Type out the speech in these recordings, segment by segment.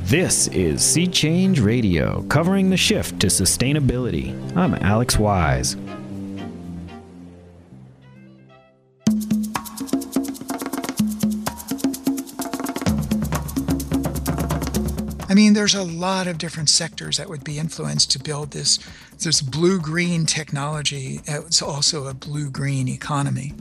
This is Sea Change Radio, covering the shift to sustainability. I'm Alex Wise. I mean, there's a lot of different sectors that would be influenced to build this blue-green technology. It's also a blue-green economy.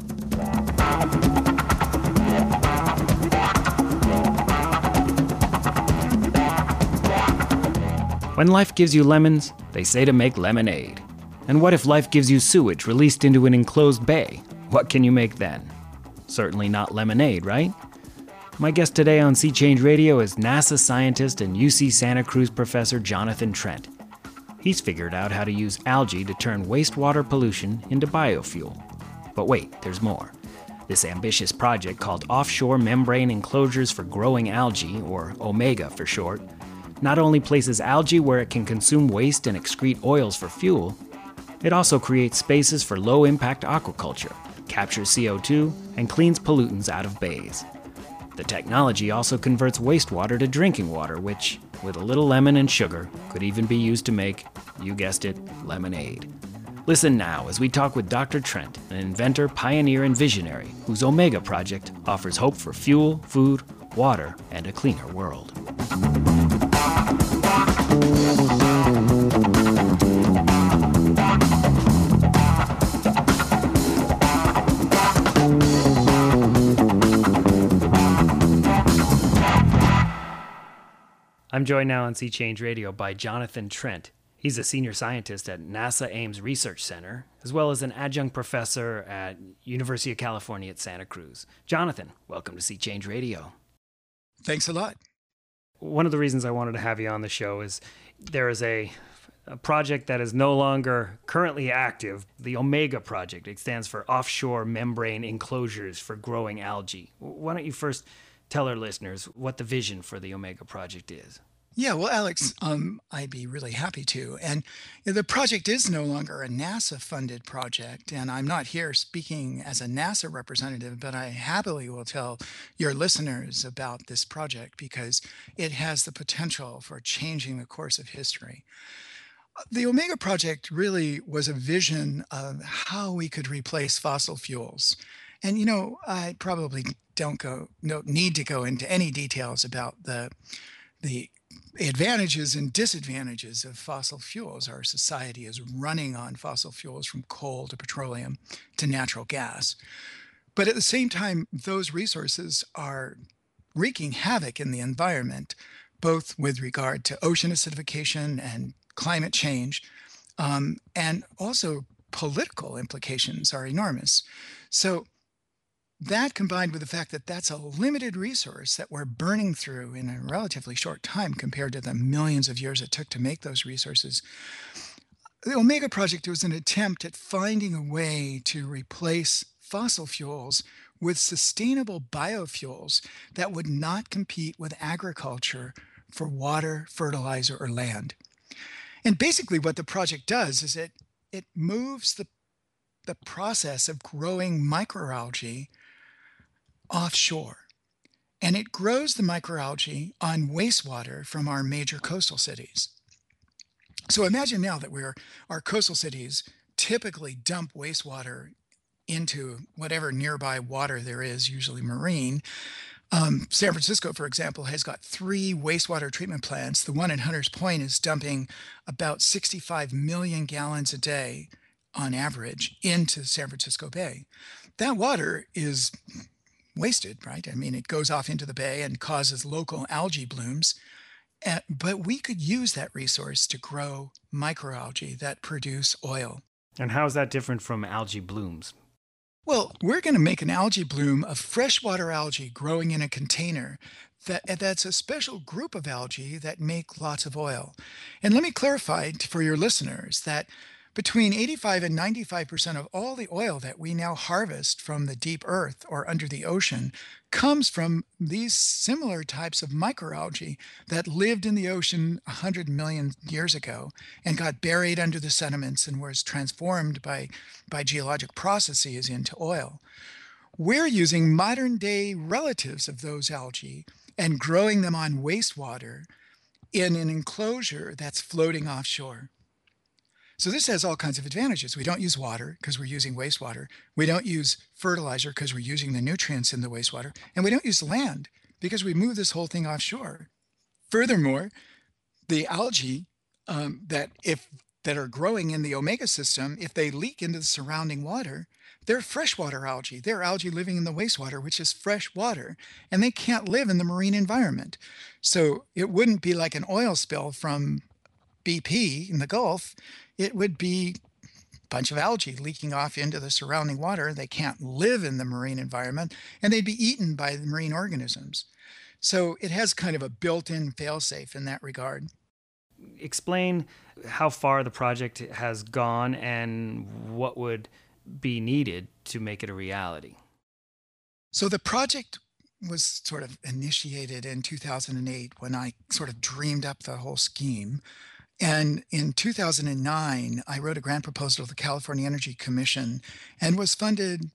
When life gives you lemons, they say to make lemonade. And what if life gives you sewage released into an enclosed bay? What can you make then? Certainly not lemonade, right? My guest today on Sea Change Radio is NASA scientist and UC Santa Cruz professor Jonathan Trent. He's figured out how to use algae to turn wastewater pollution into biofuel. But wait, there's more. This ambitious project called Offshore Membrane Enclosures for Growing Algae, or OMEGA for short, not only places algae where it can consume waste and excrete oils for fuel, it also creates spaces for low-impact aquaculture, captures CO2, and cleans pollutants out of bays. The technology also converts wastewater to drinking water, which, with a little lemon and sugar, could even be used to make, you guessed it, lemonade. Listen now as we talk with Dr. Trent, an inventor, pioneer, and visionary whose OMEGA project offers hope for fuel, food, water, and a cleaner world. I'm joined now on Sea Change Radio by Jonathan Trent. He's a senior scientist at NASA Ames Research Center, as well as an adjunct professor at University of California at Santa Cruz. Jonathan, welcome to Sea Change Radio. Thanks a lot. One of the reasons I wanted to have you on the show is there is a project that is no longer currently active, the OMEGA project. It stands for Offshore Membrane Enclosures for Growing Algae. Why don't you first tell our listeners what the vision for the OMEGA project is? Yeah, well, Alex, I'd be really happy to. And the project is no longer a NASA-funded project, and I'm not here speaking as a NASA representative, but I happily will tell your listeners about this project because it has the potential for changing the course of history. The OMEGA project really was a vision of how we could replace fossil fuels. And, I probably don't need to go into any details about the advantages and disadvantages of fossil fuels. Our society is running on fossil fuels from coal to petroleum to natural gas. But at the same time, those resources are wreaking havoc in the environment, both with regard to ocean acidification and climate change, and also political implications are enormous. So that combined with the fact that that's a limited resource that we're burning through in a relatively short time compared to the millions of years it took to make those resources, the OMEGA project was an attempt at finding a way to replace fossil fuels with sustainable biofuels that would not compete with agriculture for water, fertilizer, or land. And basically what the project does is it moves the process of growing microalgae offshore. And it grows the microalgae on wastewater from our major coastal cities. So imagine now that our coastal cities typically dump wastewater into whatever nearby water there is, usually marine. San Francisco, for example, has got 3 wastewater treatment plants. The one in Hunters Point is dumping about 65 million gallons a day on average into San Francisco Bay. That water is wasted, right? I mean, it goes off into the bay and causes local algae blooms. But we could use that resource to grow microalgae that produce oil. And how is that different from algae blooms? Well, we're going to make an algae bloom of freshwater algae growing in a container that's a special group of algae that make lots of oil. And let me clarify for your listeners that between 85 and 95% of all the oil that we now harvest from the deep earth or under the ocean comes from these similar types of microalgae that lived in the ocean 100 million years ago and got buried under the sediments and was transformed by geologic processes into oil. We're using modern day relatives of those algae and growing them on wastewater in an enclosure that's floating offshore. So this has all kinds of advantages. We don't use water because we're using wastewater. We don't use fertilizer because we're using the nutrients in the wastewater. And we don't use land because we move this whole thing offshore. Furthermore, the algae that are growing in the Omega system, if they leak into the surrounding water, they're freshwater algae. They're algae living in the wastewater, which is fresh water, and they can't live in the marine environment. So it wouldn't be like an oil spill from BP in the Gulf. It would be a bunch of algae leaking off into the surrounding water. They can't live in the marine environment, and they'd be eaten by the marine organisms. So it has kind of a built-in fail-safe in that regard. Explain how far the project has gone and what would be needed to make it a reality. So the project was sort of initiated in 2008 when I sort of dreamed up the whole scheme. And in 2009, I wrote a grant proposal to the California Energy Commission and was funded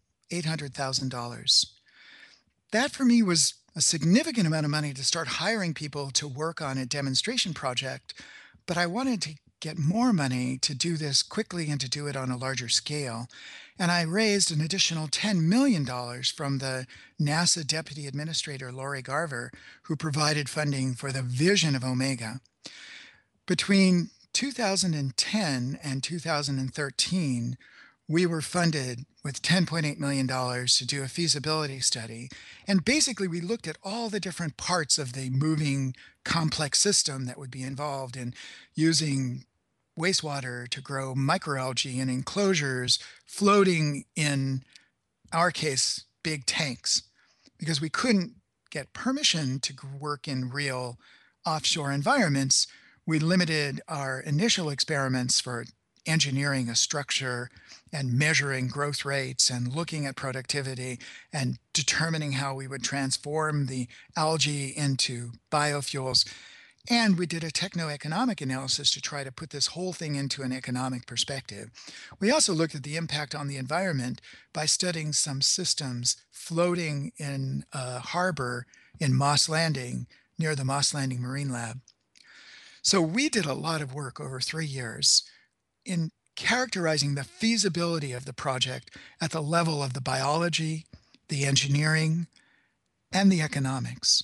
$800,000. That for me was a significant amount of money to start hiring people to work on a demonstration project, but I wanted to get more money to do this quickly and to do it on a larger scale. And I raised an additional $10 million from the NASA Deputy Administrator, Lori Garver, who provided funding for the vision of Omega. Between 2010 and 2013, we were funded with $10.8 million to do a feasibility study. And basically, we looked at all the different parts of the moving complex system that would be involved in using wastewater to grow microalgae in enclosures, floating in our case, big tanks, because we couldn't get permission to work in real offshore environments. We limited our initial experiments for engineering a structure and measuring growth rates and looking at productivity and determining how we would transform the algae into biofuels. And we did a techno-economic analysis to try to put this whole thing into an economic perspective. We also looked at the impact on the environment by studying some systems floating in a harbor in Moss Landing near the Moss Landing Marine Lab. So we did a lot of work over 3 years in characterizing the feasibility of the project at the level of the biology, the engineering, and the economics.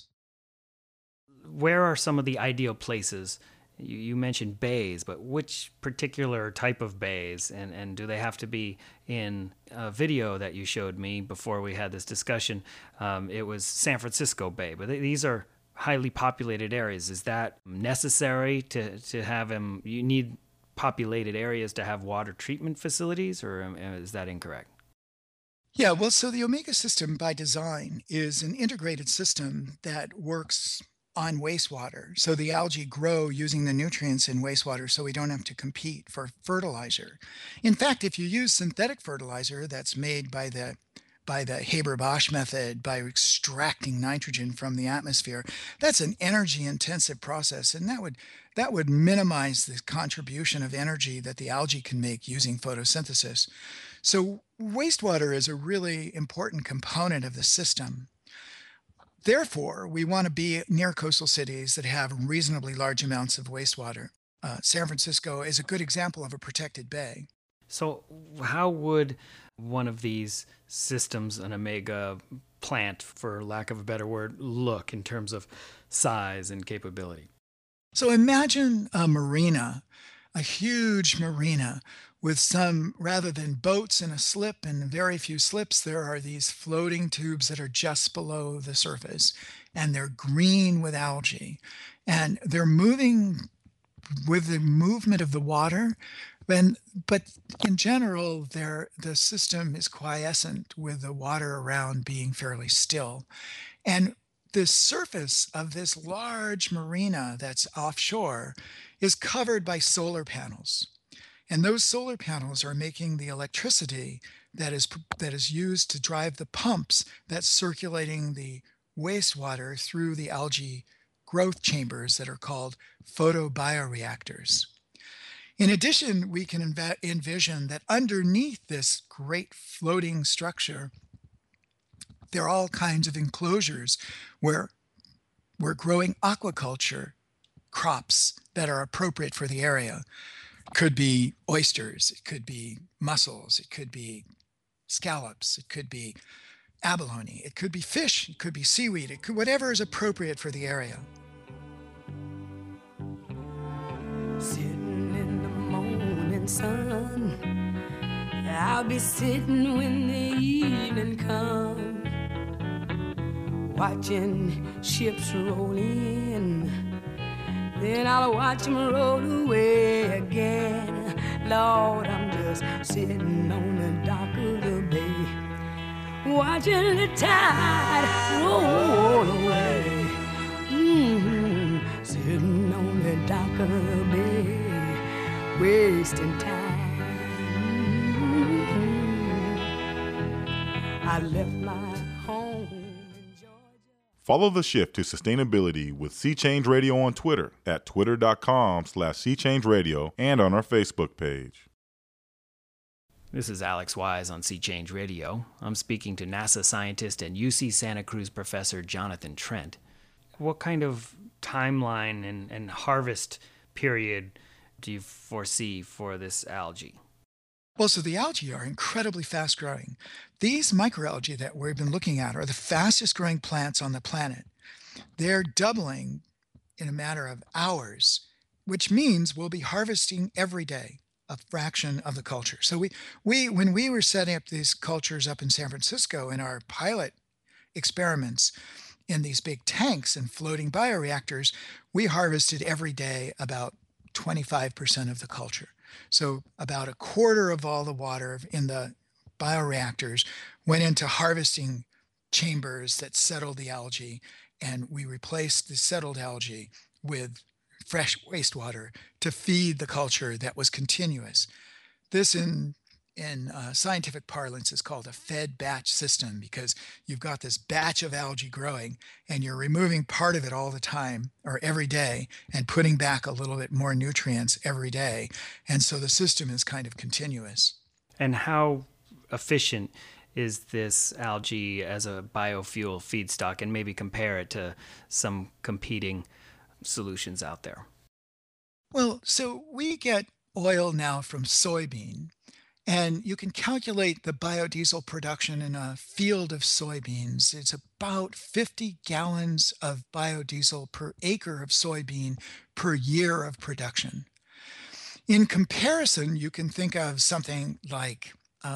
Where are some of the ideal places? You mentioned bays, but which particular type of bays? And do they have to be in a video that you showed me before we had this discussion? It was San Francisco Bay, but these are highly populated areas. Is that necessary to have them? You need populated areas to have water treatment facilities, or is that incorrect? Yeah, well, so the Omega system by design is an integrated system that works on wastewater. So the algae grow using the nutrients in wastewater so we don't have to compete for fertilizer. In fact, if you use synthetic fertilizer that's made by the Haber-Bosch method, by extracting nitrogen from the atmosphere, that's an energy-intensive process, and that would minimize the contribution of energy that the algae can make using photosynthesis. So wastewater is a really important component of the system. Therefore, we want to be near coastal cities that have reasonably large amounts of wastewater. San Francisco is a good example of a protected bay. So how would one of these systems, an Omega plant, for lack of a better word, look in terms of size and capability? So imagine a marina, a huge marina with some, rather than boats in a slip and very few slips, there are these floating tubes that are just below the surface, and they're green with algae. And they're moving with the movement of the water, but in general, the system is quiescent with the water around being fairly still. And the surface of this large marina that's offshore is covered by solar panels. And those solar panels are making the electricity that is used to drive the pumps that's circulating the wastewater through the algae growth chambers that are called photobioreactors. In addition, we can envision that underneath this great floating structure, there are all kinds of enclosures where we're growing aquaculture crops that are appropriate for the area. Could be oysters, it could be mussels, it could be scallops, it could be abalone, it could be fish, it could be seaweed, it could whatever is appropriate for the area. Sitting in the morning sun, I'll be sitting when the evening comes, watching ships roll in, then I'll watch them roll away again. Lord, I'm just sitting on the dock of the bay, watching the tide roll away. Sitting on the dock of the bay, wasting time. I left my home in Georgia. Follow The Shift to Sustainability with Sea Change Radio on Twitter at twitter.com/SeaChangeRadio and on our Facebook page. This is Alex Wise on Sea Change Radio. I'm speaking to NASA scientist and UC Santa Cruz professor Jonathan Trent. What kind of timeline and harvest period do you foresee for this algae? Well, so the algae are incredibly fast growing. These microalgae that we've been looking at are the fastest growing plants on the planet. They're doubling in a matter of hours, which means we'll be harvesting every day a fraction of the culture. So when we were setting up these cultures up in San Francisco in our pilot experiments in these big tanks and floating bioreactors, we harvested every day about 25% of the culture. So about a quarter of all the water in the bioreactors went into harvesting chambers that settled the algae, and we replaced the settled algae with fresh wastewater to feed the culture that was continuous. This in scientific parlance is called a fed batch system, because you've got this batch of algae growing and you're removing part of it all the time or every day and putting back a little bit more nutrients every day. And so the system is kind of continuous. And how efficient is this algae as a biofuel feedstock, and maybe compare it to some competing solutions out there? Well, so we get oil now from soybean, and you can calculate the biodiesel production in a field of soybeans. It's about 50 gallons of biodiesel per acre of soybean per year of production. In comparison, you can think of something like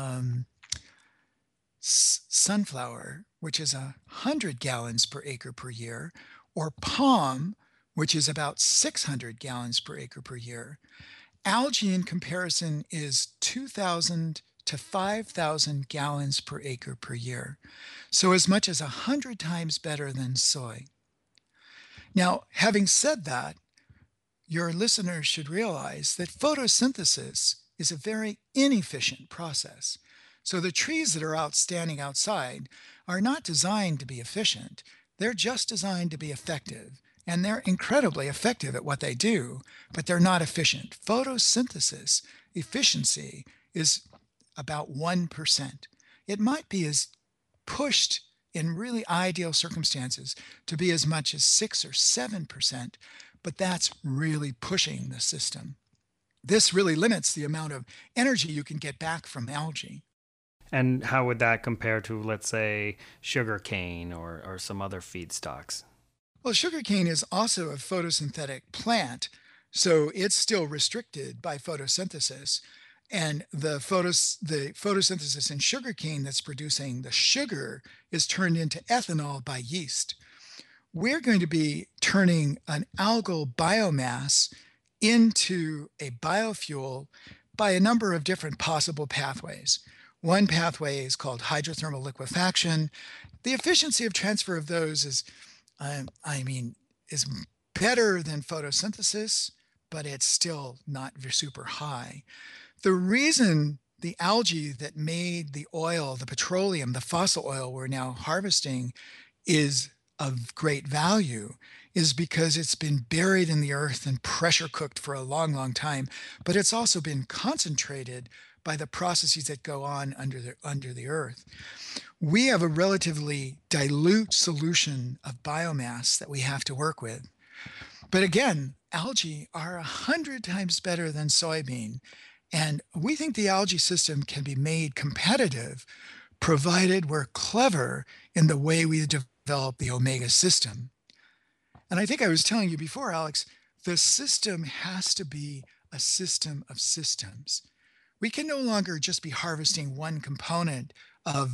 sunflower, which is 100 gallons per acre per year, or palm, which is about 600 gallons per acre per year. Algae, in comparison, is 2,000 to 5,000 gallons per acre per year, so as much as 100 times better than soy. Now, having said that, your listeners should realize that photosynthesis is a very inefficient process. So the trees that are standing outside are not designed to be efficient. They're just designed to be effective. And they're incredibly effective at what they do, but they're not efficient. Photosynthesis efficiency is about 1%. It might be as pushed in really ideal circumstances to be as much as 6 or 7%, but that's really pushing the system. This really limits the amount of energy you can get back from algae. And how would that compare to, let's say, sugarcane or some other feedstocks? Well, sugarcane is also a photosynthetic plant, so it's still restricted by photosynthesis. And the photosynthesis in sugarcane that's producing the sugar is turned into ethanol by yeast. We're going to be turning an algal biomass into a biofuel by a number of different possible pathways. One pathway is called hydrothermal liquefaction. The efficiency of transfer of those is better than photosynthesis, but it's still not super high. The reason the algae that made the oil, the petroleum, the fossil oil we're now harvesting is of great value is because it's been buried in the earth and pressure cooked for a long, long time, but it's also been concentrated by the processes that go on under the earth. We have a relatively dilute solution of biomass that we have to work with. But again, algae are 100 times better than soybean. And we think the algae system can be made competitive provided we're clever in the way we develop the omega system. And I think I was telling you before, Alex, the system has to be a system of systems. We can no longer just be harvesting one component of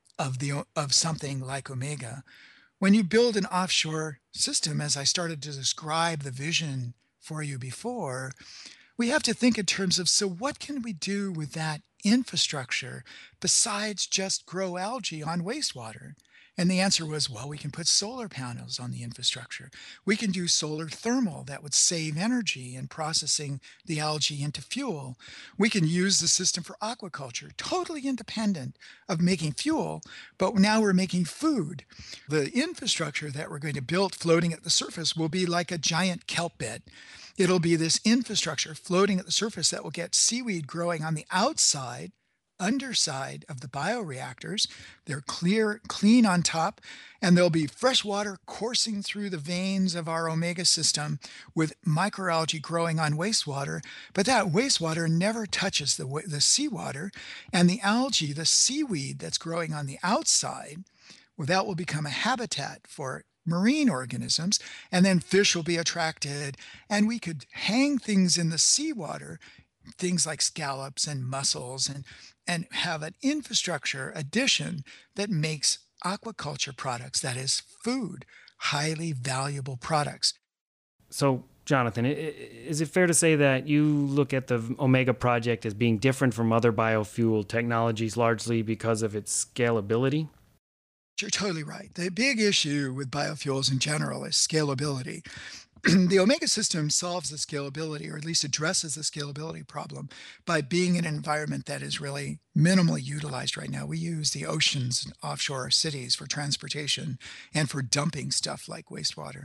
something like omega. When you build an offshore system, as I started to describe the vision for you before, we have to think in terms of, so what can we do with that infrastructure besides just grow algae on wastewater? And the answer was, well, we can put solar panels on the infrastructure. We can do solar thermal that would save energy in processing the algae into fuel. We can use the system for aquaculture, totally independent of making fuel, but now we're making food. The infrastructure that we're going to build floating at the surface will be like a giant kelp bed. It'll be this infrastructure floating at the surface that will get seaweed growing on the outside, underside of the bioreactors. They're clean on top, and there'll be fresh water coursing through the veins of our omega system with microalgae growing on wastewater. But that wastewater never touches the seawater, and the algae, the seaweed that's growing on the outside, well, that will become a habitat for marine organisms, and then fish will be attracted, and we could hang things in the seawater, things like scallops and mussels, and have an infrastructure addition that makes aquaculture products, that is food, highly valuable products. So, Jonathan, is it fair to say that you look at the Omega project as being different from other biofuel technologies largely because of its scalability? You're totally right. The big issue with biofuels in general is scalability. The Omega system solves the scalability, or at least addresses the scalability problem, by being in an environment that is really minimally utilized right now. We use the oceans and offshore cities for transportation and for dumping stuff like wastewater.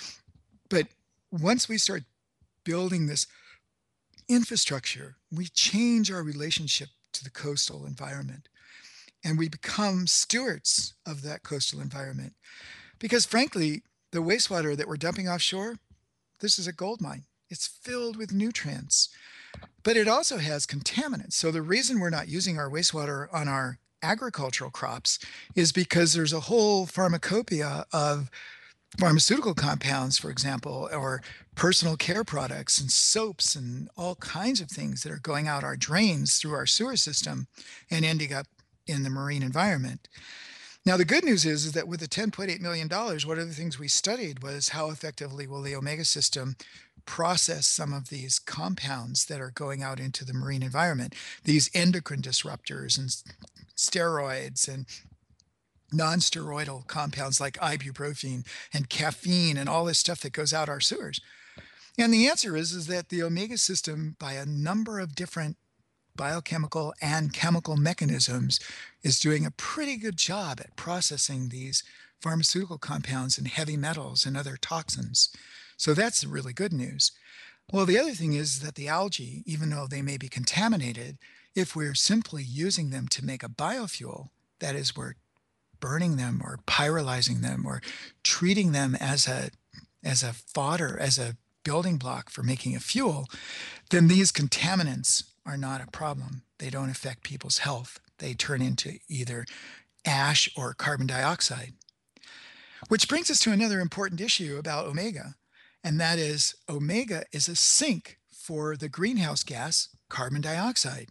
But once we start building this infrastructure, we change our relationship to the coastal environment, and we become stewards of that coastal environment. Because frankly, the wastewater that we're dumping offshore, this is a gold mine. It's filled with nutrients, but it also has contaminants. So the reason we're not using our wastewater on our agricultural crops is because there's a whole pharmacopoeia of pharmaceutical compounds, for example, or personal care products and soaps and all kinds of things that are going out our drains through our sewer system and ending up in the marine environment. Now, the good news is that with the $10.8 million, one of the things we studied was how effectively will the Omega system process some of these compounds that are going out into the marine environment, these endocrine disruptors and steroids and non-steroidal compounds like ibuprofen and caffeine and all this stuff that goes out our sewers. And the answer is that the Omega system, by a number of different biochemical and chemical mechanisms, is doing a pretty good job at processing these pharmaceutical compounds and heavy metals and other toxins. So that's really good news. Well, the other thing is that the algae, even though they may be contaminated, if we're simply using them to make a biofuel, that is, we're burning them or pyrolyzing them or treating them as a fodder, as a building block for making a fuel, then these contaminants are not a problem. They don't affect people's health. They turn into either ash or carbon dioxide. Which brings us to another important issue about Omega, and that is Omega is a sink for the greenhouse gas carbon dioxide.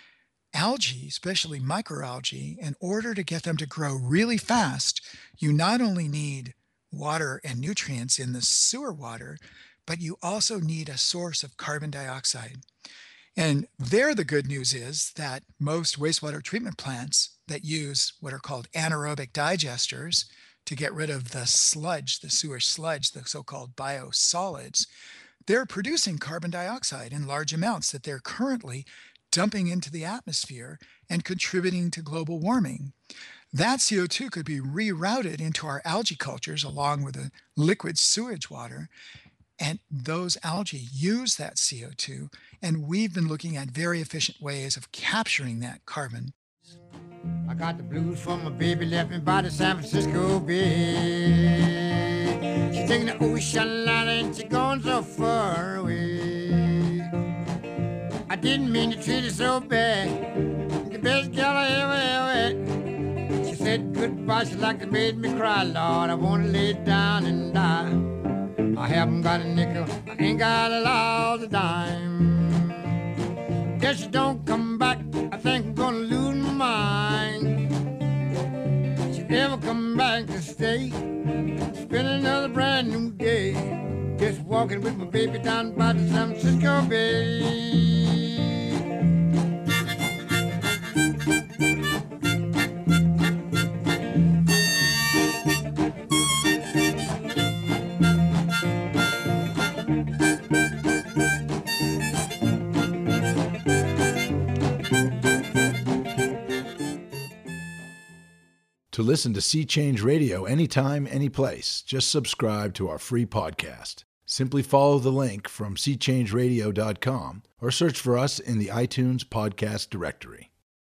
Algae, especially microalgae, in order to get them to grow really fast, you not only need water and nutrients in the sewer water, but you also need a source of carbon dioxide. And there, the good news is that most wastewater treatment plants that use what are called anaerobic digesters to get rid of the sludge, the sewer sludge, the so-called biosolids, they're producing carbon dioxide in large amounts that they're currently dumping into the atmosphere and contributing to global warming. That CO2 could be rerouted into our algae cultures along with the liquid sewage water. And those algae use that CO2, and we've been looking at very efficient ways of capturing that carbon. I got the blues from my baby, left me by the San Francisco Bay. She's taking the ocean line and she's gone so so far away. I didn't mean to treat her so bad. The best gal I ever had. She said goodbye, she like it made me cry. Lord, I wanna lay down and die. I haven't got a nickel, I ain't got a lousy dime. Guess she don't come back, I think I'm gonna lose my mind. She never come back to stay. Spend another brand new day. Just walking with my baby down by the San Francisco Bay. To listen to Sea Change Radio anytime, anyplace, just subscribe to our free podcast. Simply follow the link from seachangeradio.com or search for us in the iTunes podcast directory.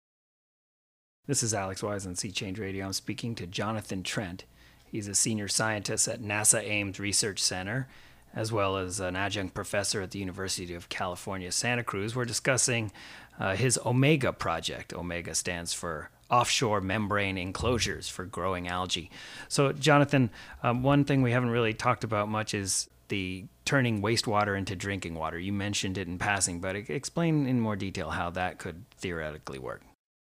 This is Alex Wise on Sea Change Radio. I'm speaking to Jonathan Trent. He's a senior scientist at NASA Ames Research Center, as well as an adjunct professor at the University of California, Santa Cruz. We're discussing his Omega project. Omega stands for Offshore Membrane Enclosures for Growing Algae. So, Jonathan, one thing we haven't really talked about much is the turning wastewater into drinking water. You mentioned it in passing, but explain in more detail how that could theoretically work.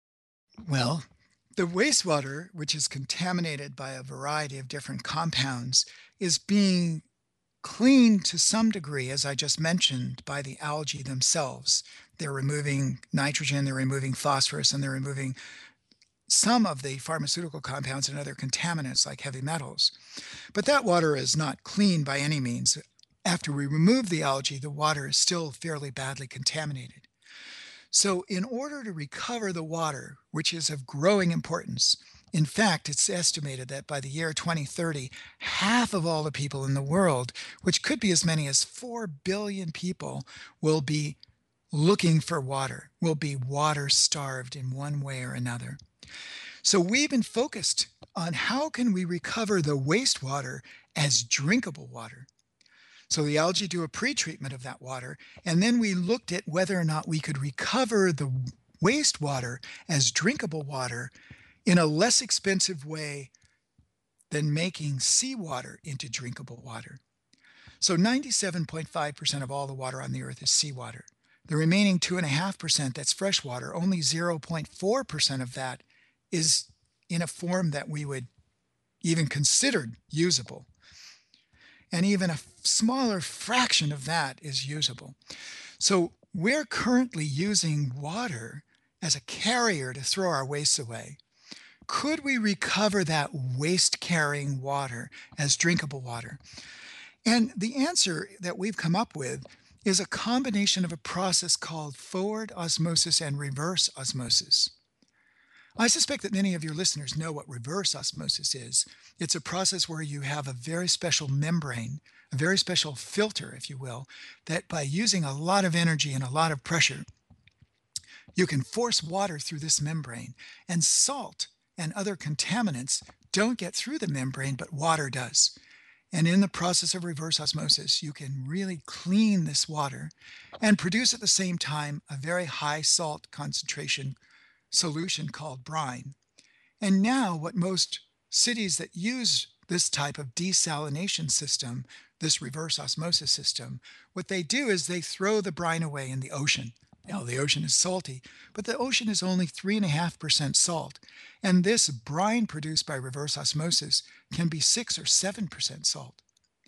Well, the wastewater, which is contaminated by a variety of different compounds, is being cleaned to some degree, as I just mentioned, by the algae themselves. They're removing nitrogen, they're removing phosphorus, and they're removing some of the pharmaceutical compounds and other contaminants like heavy metals. But that water is not clean by any means. After we remove the algae, the water is still fairly badly contaminated. So in order to recover the water, which is of growing importance, in fact, it's estimated that by the year 2030, half of all the people in the world, which could be as many as 4 billion people, will be looking for water, will be water starved in one way or another. So we've been focused on how can we recover the wastewater as drinkable water. So the algae do a pre-treatment of that water, and then we looked at whether or not we could recover the wastewater as drinkable water in a less expensive way than making seawater into drinkable water. So 97.5% of all the water on the earth is seawater. The remaining 2.5% that's fresh water, only 0.4% of that is in a form that we would even consider usable. And even a smaller fraction of that is usable. So we're currently using water as a carrier to throw our wastes away. Could we recover that waste-carrying water as drinkable water? And the answer that we've come up with is a combination of a process called forward osmosis and reverse osmosis. I suspect that many of your listeners know what reverse osmosis is. It's a process where you have a very special membrane, a very special filter, if you will, that by using a lot of energy and a lot of pressure, you can force water through this membrane, and salt and other contaminants don't get through the membrane, but water does. And in the process of reverse osmosis, you can really clean this water and produce at the same time a very high salt concentration solution called brine. And now what most cities that use this type of desalination system, this reverse osmosis system, what they do is they throw the brine away in the ocean. Now, the ocean is salty, but the ocean is only 3.5% salt. And this brine produced by reverse osmosis can be 6 or 7% salt.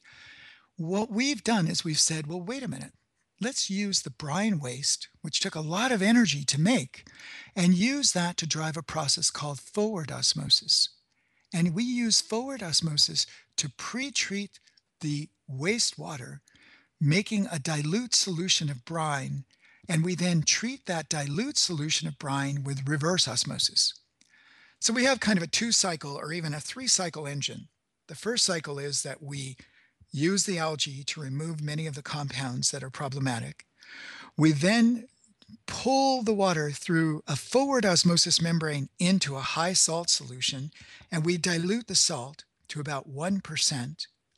What we've done is we've said, well, wait a minute. Let's use the brine waste, which took a lot of energy to make, and use that to drive a process called forward osmosis. And we use forward osmosis to pre-treat the wastewater, making a dilute solution of brine, and we then treat that dilute solution of brine with reverse osmosis. So we have kind of a 2-cycle or even a 3-cycle engine. The first cycle is that we use the algae to remove many of the compounds that are problematic. We then pull the water through a forward osmosis membrane into a high salt solution, and we dilute the salt to about 1%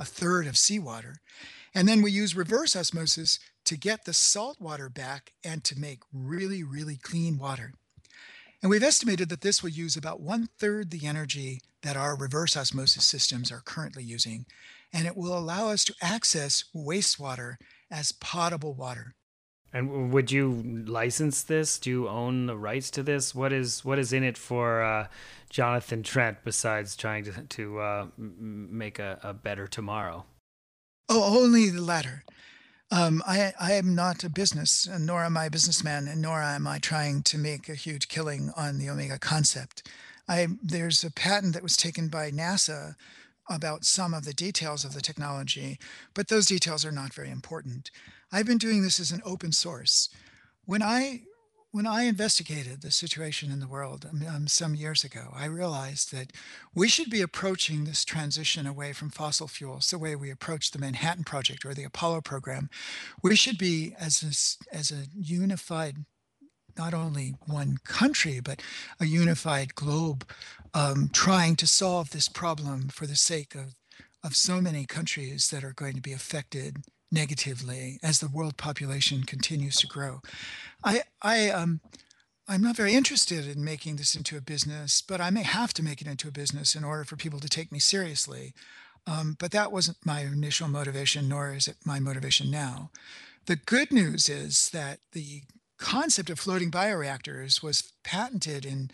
a third of seawater. And then we use reverse osmosis to get the salt water back and to make really, really clean water. And we've estimated that this will use about 1/3 the energy that our reverse osmosis systems are currently using. And it will allow us to access wastewater as potable water. And would you license this? Do you own the rights to this? What is in it for Jonathan Trent besides trying to make a better tomorrow? Oh, only the latter. I am not a business, nor am I a businessman, and nor am I trying to make a huge killing on the Omega concept. There's a patent that was taken by NASA about some of the details of the technology, but those details are not very important. I've been doing this as an open source. When I investigated the situation in the world some years ago, I realized that we should be approaching this transition away from fossil fuels the way we approached the Manhattan Project or the Apollo program. We should be as a unified, not only one country, but a unified globe, trying to solve this problem for the sake of so many countries that are going to be affected negatively as the world population continues to grow. I'm not very interested in making this into a business, but I may have to make it into a business in order for people to take me seriously. But that wasn't my initial motivation, nor is it my motivation now. The good news is that the concept of floating bioreactors was patented in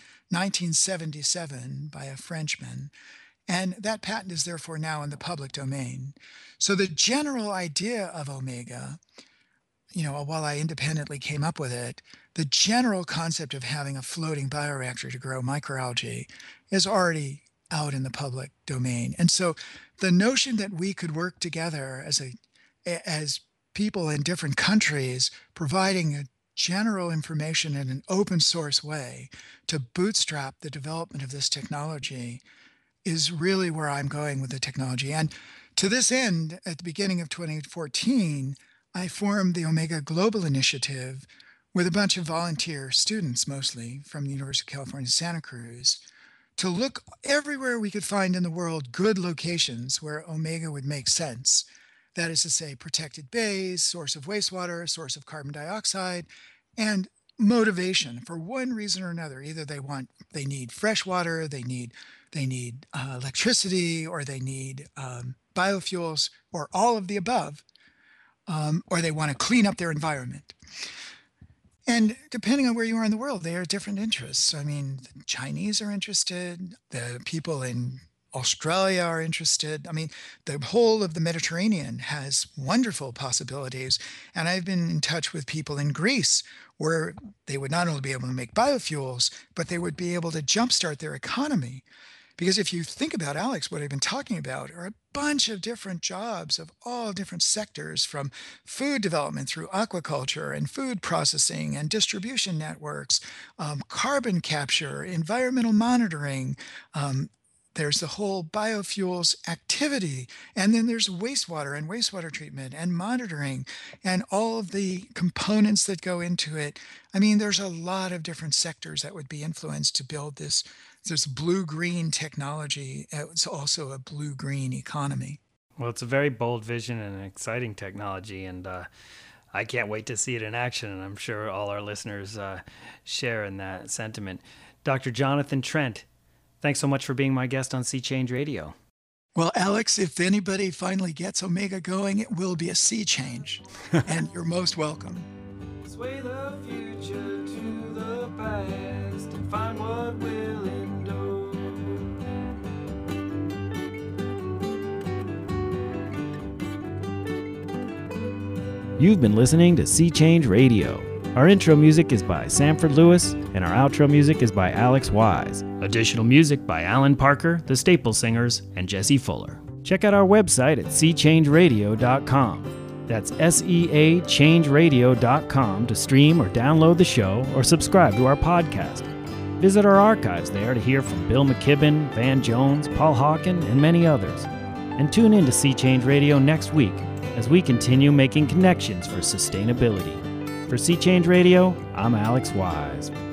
1977 by a Frenchman. And that patent is therefore now in the public domain. So the general idea of Omega, while I independently came up with it, the general concept of having a floating bioreactor to grow microalgae is already out in the public domain. And so the notion that we could work together as people in different countries providing a general information in an open source way to bootstrap the development of this technology is really where I'm going with the technology. And to this end, at the beginning of 2014, I formed the Omega Global Initiative with a bunch of volunteer students, mostly from the University of California, Santa Cruz, to look everywhere we could find in the world good locations where Omega would make sense. That is to say, protected bays, source of wastewater, source of carbon dioxide, and motivation for one reason or another. Either they need fresh water, they need electricity, or they need biofuels, or all of the above, or they want to clean up their environment. And depending on where you are in the world, they are different interests. I mean, the Chinese are interested, the people in Australia are interested. I mean, the whole of the Mediterranean has wonderful possibilities. And I've been in touch with people in Greece where they would not only be able to make biofuels, but they would be able to jumpstart their economy. Because if you think about, Alex, what I've been talking about are a bunch of different jobs of all different sectors, from food development through aquaculture and food processing and distribution networks, carbon capture, environmental monitoring. There's the whole biofuels activity, and then there's wastewater and wastewater treatment and monitoring and all of the components that go into it. I mean, there's a lot of different sectors that would be influenced to build this blue-green technology. It's also a blue-green economy. Well, it's a very bold vision and an exciting technology, and I can't wait to see it in action, and I'm sure all our listeners share in that sentiment. Dr. Jonathan Trent, thanks so much for being my guest on Sea Change Radio. Well, Alex, if anybody finally gets Omega going, it will be a sea change, and you're most welcome. Sway the future to the past and find what will endure. You've been listening to Sea Change Radio. Our intro music is by Sanford Lewis, and our outro music is by Alex Wise. Additional music by Alan Parker, the Staple Singers, and Jesse Fuller. Check out our website at seachangeradio.com. That's SEAchangeradio.com to stream or download the show or subscribe to our podcast. Visit our archives there to hear from Bill McKibben, Van Jones, Paul Hawken, and many others. And tune in to Sea Change Radio next week as we continue making connections for sustainability. For Sea Change Radio, I'm Alex Wise.